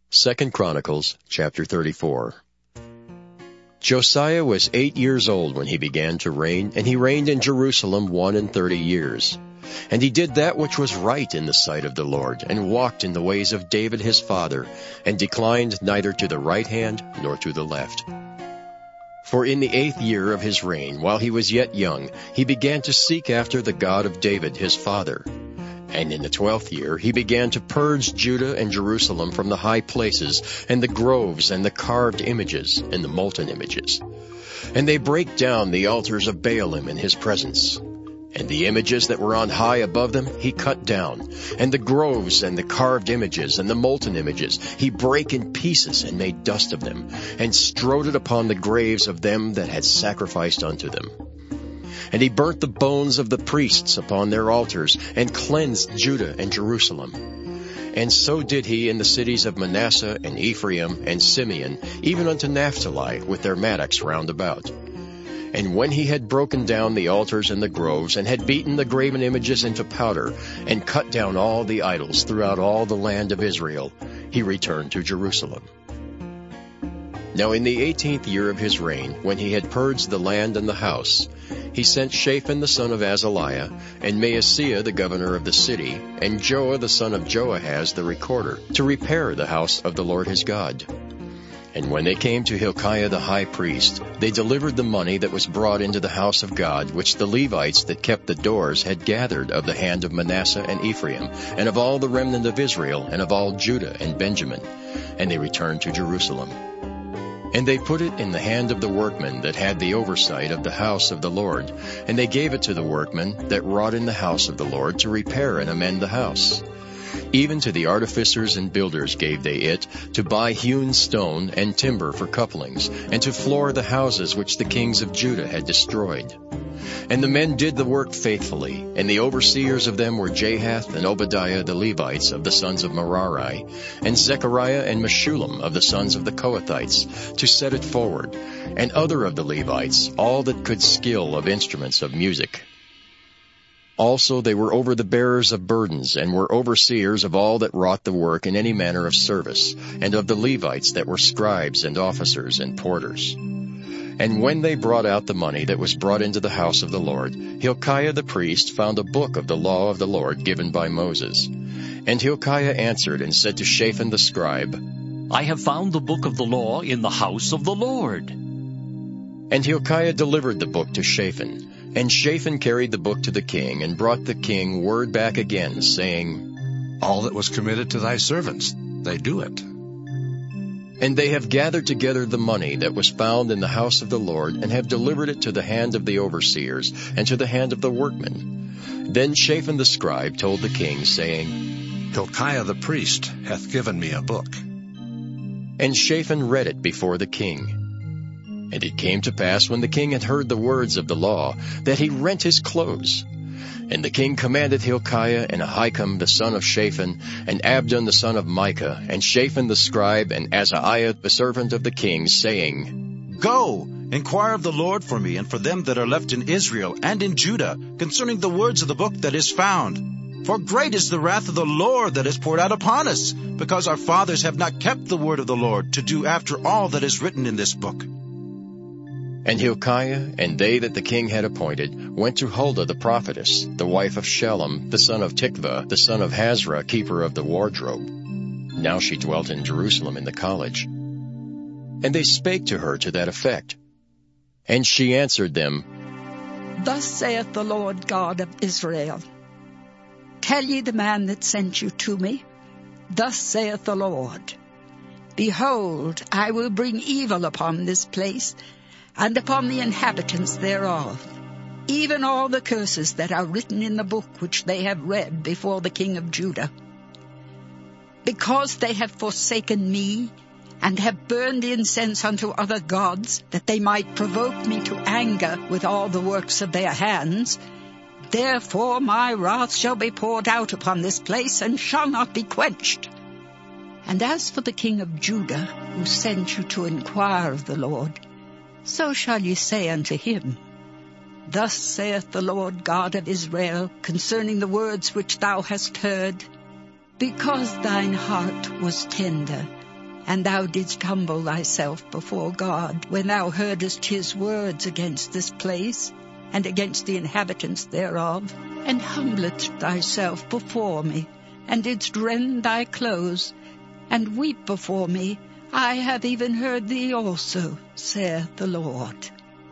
2 Chronicles chapter 34. Josiah was 8 years old when he began to reign, and he reigned in Jerusalem 31 years. And he did that which was right in the sight of the Lord, and walked in the ways of David his father, and declined neither to the right hand nor to the left. For in the 8th year of his reign, while he was yet young, he began to seek after the God of David his father. And in the 12th year he began to purge Judah and Jerusalem from the high places, and the groves, and the carved images, and the molten images. And they brake down the altars of Baalim in his presence. And the images that were on high above them he cut down, and the groves, and the carved images, and the molten images he brake in pieces, and made dust of them, and strode it upon the graves of them that had sacrificed unto them. And he burnt the bones of the priests upon their altars, and cleansed Judah and Jerusalem. And so did he in the cities of Manasseh and Ephraim and Simeon, even unto Naphtali, with their mattocks round about. And when he had broken down the altars and the groves, and had beaten the graven images into powder, and cut down all the idols throughout all the land of Israel, he returned to Jerusalem. Now in the 18th year of his reign, when he had purged the land and the house, he sent Shaphan the son of Azaliah, and Maaseiah the governor of the city, and Joah the son of Joahaz the recorder, to repair the house of the Lord his God. And when they came to Hilkiah the high priest, they delivered the money that was brought into the house of God, which the Levites that kept the doors had gathered of the hand of Manasseh and Ephraim, and of all the remnant of Israel, and of all Judah and Benjamin. And they returned to Jerusalem. And they put it in the hand of the workmen that had the oversight of the house of the Lord, and they gave it to the workmen that wrought in the house of the Lord to repair and amend the house. Even to the artificers and builders gave they it, to buy hewn stone and timber for couplings, and to floor the houses which the kings of Judah had destroyed. And the men did the work faithfully, and the overseers of them were Jahath and Obadiah the Levites of the sons of Merari, and Zechariah and Meshullam of the sons of the Kohathites, to set it forward, and other of the Levites, all that could skill of instruments of music. Also they were over the bearers of burdens, and were overseers of all that wrought the work in any manner of service, and of the Levites that were scribes and officers and porters. And when they brought out the money that was brought into the house of the Lord, Hilkiah the priest found a book of the law of the Lord given by Moses. And Hilkiah answered and said to Shaphan the scribe, I have found the book of the law in the house of the Lord. And Hilkiah delivered the book to Shaphan. And Shaphan carried the book to the king, and brought the king word back again, saying, All that was committed to thy servants, they do it. And they have gathered together the money that was found in the house of the Lord, and have delivered it to the hand of the overseers, and to the hand of the workmen. Then Shaphan the scribe told the king, saying, Hilkiah the priest hath given me a book. And Shaphan read it before the king. And it came to pass, when the king had heard the words of the law, that he rent his clothes. And the king commanded Hilkiah and Ahikam the son of Shaphan, and Abdon the son of Micah, and Shaphan the scribe, and Azariah the servant of the king, saying, Go, inquire of the Lord for me, and for them that are left in Israel and in Judah, concerning the words of the book that is found. For great is the wrath of the Lord that is poured out upon us, because our fathers have not kept the word of the Lord, to do after all that is written in this book. And Hilkiah and they that the king had appointed went to Huldah the prophetess, the wife of Shallum, the son of Tikvah, the son of Hazra, keeper of the wardrobe. Now she dwelt in Jerusalem in the college. And they spake to her to that effect. And she answered them, Thus saith the Lord God of Israel, Tell ye the man that sent you to me, Thus saith the Lord, Behold, I will bring evil upon this place, and upon the inhabitants thereof, even all the curses that are written in the book which they have read before the king of Judah. Because they have forsaken me, and have burned incense unto other gods, that they might provoke me to anger with all the works of their hands, therefore my wrath shall be poured out upon this place, and shall not be quenched. And as for the king of Judah, who sent you to inquire of the Lord, so shall ye say unto him, Thus saith the Lord God of Israel, concerning the words which thou hast heard, Because thine heart was tender, And thou didst humble thyself before God, when thou heardest his words against this place, and against the inhabitants thereof, and humbledst thyself before me, and didst rend thy clothes, and weep before me, I have even heard thee also, saith the Lord.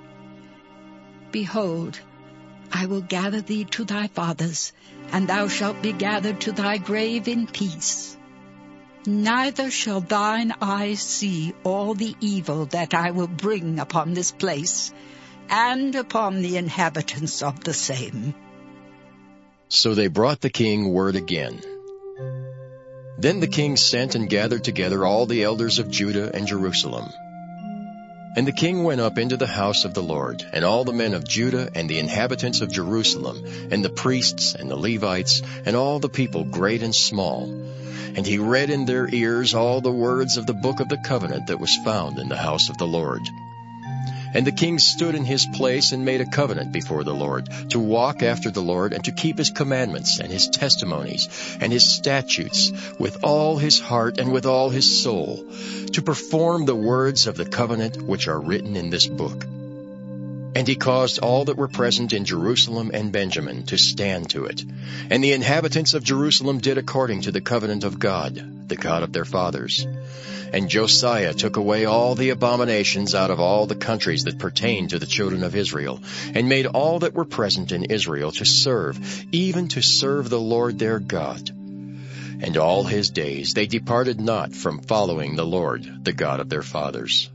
Behold, I will gather thee to thy fathers, and thou shalt be gathered to thy grave in peace. Neither shall thine eyes see all the evil that I will bring upon this place, and upon the inhabitants of the same. So they brought the king word again. Then the king sent and gathered together all the elders of Judah and Jerusalem. And the king went up into the house of the Lord, and all the men of Judah and the inhabitants of Jerusalem, and the priests and the Levites, and all the people great and small. And he read in their ears all the words of the book of the covenant that was found in the house of the Lord. And the king stood in his place and made a covenant before the Lord, to walk after the Lord, and to keep his commandments and his testimonies and his statutes with all his heart and with all his soul, to perform the words of the covenant which are written in this book. And he caused all that were present in Jerusalem and Benjamin to stand to it. And the inhabitants of Jerusalem did according to the covenant of God, the God of their fathers. And Josiah took away all the abominations out of all the countries that pertained to the children of Israel, and made all that were present in Israel to serve, even to serve the Lord their God. And all his days they departed not from following the Lord, the God of their fathers.